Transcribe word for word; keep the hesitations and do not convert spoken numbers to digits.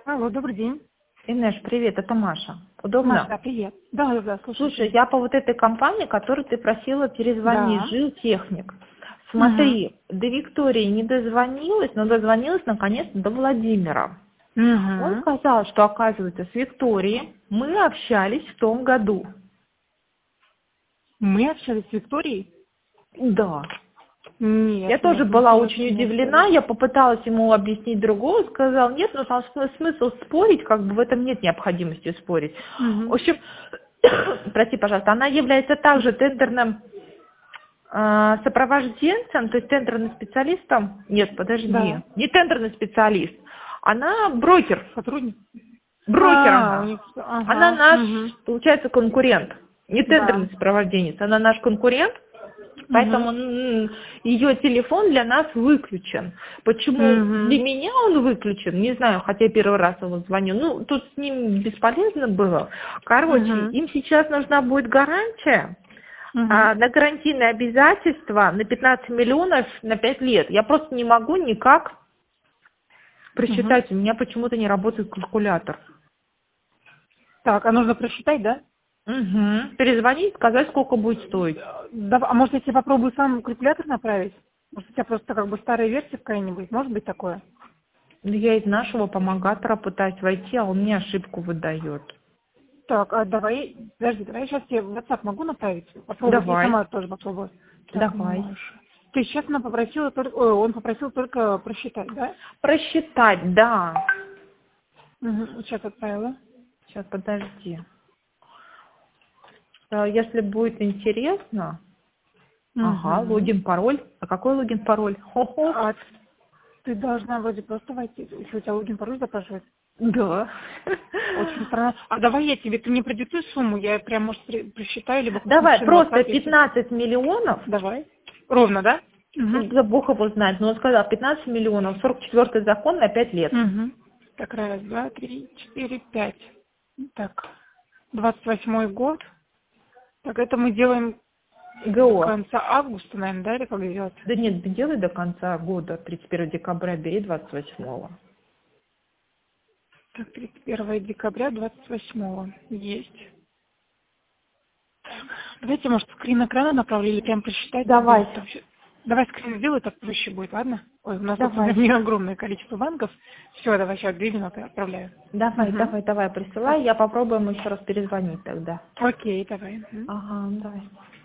Алло, добрый день. Инеш, привет, это Маша. Удобно? Маша, привет. Да, да, да, слушай. Слушай, я по вот этой компании, которую ты просила перезвонить, Да. Жилтехник. Угу. Смотри, до Виктории не дозвонилась, но дозвонилась наконец-то до Владимира. Он Угу. сказал, что, оказывается, с Викторией мы общались в том году. Мы общались с Викторией? Да. Нет, Я тоже нет, мы была с ней очень вообще не удивлена, общались. я попыталась ему объяснить другого, сказал, нет, ну там см- смысл спорить, как бы в этом нет необходимости спорить. В Угу. общем, прости, пожалуйста, она является также тендерным э, сопровожденцем, то есть тендерным специалистом, нет, подожди, Да. не тендерный специалист, она брокер, Сотрудник? брокер А, у она. них... Она Ага. наш, Угу. получается, конкурент, не Да. тендерный сопровожденец, она наш конкурент. Поэтому Угу. м, ее телефон для нас выключен. Почему для Угу. меня он выключен, не знаю, хотя я первый раз его звоню. Ну, тут с ним бесполезно было. Короче, Угу. им сейчас нужна будет гарантия Угу. а, на гарантийные обязательства на пятнадцать миллионов на пять лет. Я просто не могу никак Угу. просчитать. У меня почему-то не работает калькулятор. Так, а нужно просчитать, да? Угу. Перезвонить, сказать, сколько будет стоить. Да, а может, я тебе попробую сам калькулятор направить? Может, у тебя просто как бы старая версия какая-нибудь? Может быть такое? Ну, я из нашего помогатора пытаюсь войти, а он мне ошибку выдает. Так, а давай, подожди, давай я сейчас тебе в WhatsApp могу направить? Попробовать, и Давай, сама тоже попробую. Так, давай. Маша. Ты сейчас она попросила только, ой, он попросил только просчитать, да? Просчитать, да. Угу, сейчас отправила. Сейчас, подожди. Э, Если будет интересно... Ага, Угу. логин, пароль. А какой логин, пароль? Хо-хо. А ты должна вроде просто войти, если у тебя логин пароль запрашивает. Да. Очень странно. А давай я тебе, ты мне продиктуй сумму, я прям, может, при- просчитаю, либо как Давай, напишу на просто WhatsApp, если... пятнадцать миллионов. Давай. Ровно, да? Угу. Да Бог его знает, но он сказал пятнадцать миллионов, сорок четвёртый закон на пять лет. Угу. Так, раз, два, три, четыре, пять. Так, двадцать восьмой год. Так, это мы делаем до ГО. конца августа, наверное, да, или как делать? Да нет, делай до конца года, тридцать первого декабря, бери двадцать восьмого. Так, тридцать первого декабря, двадцать восьмого. Есть. Так, давайте, может, скрин экрана направили, или прям посчитать. Давай, Будет так всё. Давай скрин сделай, так проще будет, ладно? Ой, у нас тут давай. не огромное количество банков. Все, давай сейчас две минуты отправляю. Давай, Угу. давай, давай, присылай, я попробую ему еще раз перезвонить тогда. Окей, давай. Мгм. Ага, давай.